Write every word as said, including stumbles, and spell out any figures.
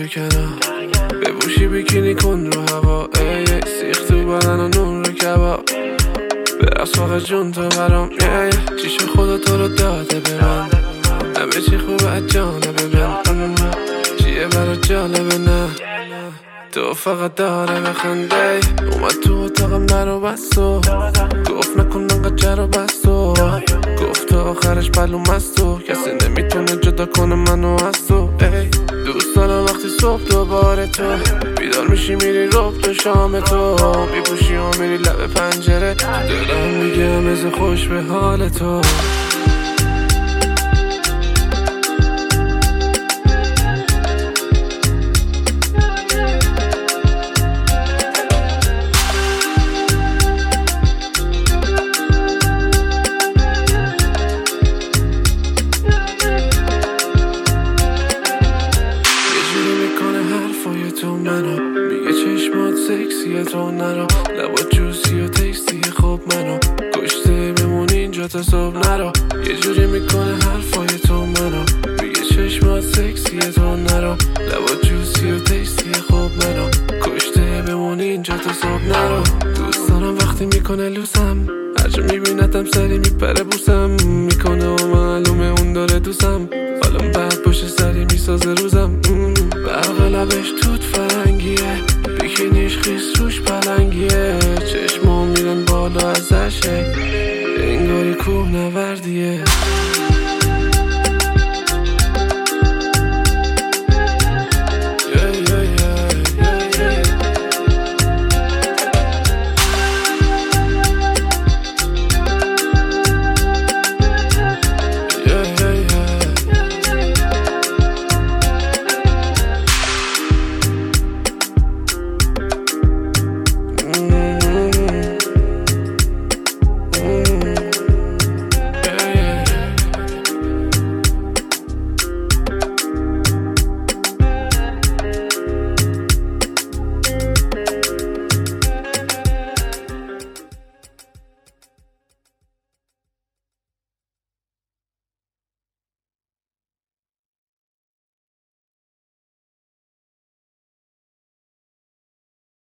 کنار بپوشی بیکینی کن رو هوا ای سیخ تو بدن و نون رو کباب برقص فقط جون تو برام چیش خدا تو رو داده به من همه چی خوبه از جانبه من چیه برا جالبه نه تو فقط داره بخنده اومد تو اتاقم نرو بستو گفت نکن انقدر جر و بستو گفت تو آخرش معلوم است تو کسی نمیتونه جدا کنه منو از تو دوست دارم وقتی صبح دوباره تو بیدار میشی میری رب تو شام تو میپوشی و میری لب پنجره دلم میگه همه خوش به حال تو تو منو میگه چشمات سکسیه تو نرو لبات جوسی و تکسیه خب منو کشته بمون اینجا تا صبح نرو یه جوری میکنه حرفای تو منو میگه چشمات سکسیه تو نرو لبات جوسی و تکسیه خب منو کشته بمون اینجا تا صبح نرو دوست دارم وقتی میکنه لوسم هرجا میبینتم سری میپره بوسم میکنه و معلومه اون داره دوستم حالم بعد پشت سری میسازه روزم برق لبش توت فرنگیه بیکینیش خیس روش پلنگیه چشمام میرن بالا ازشه انگاری کوه نوردیه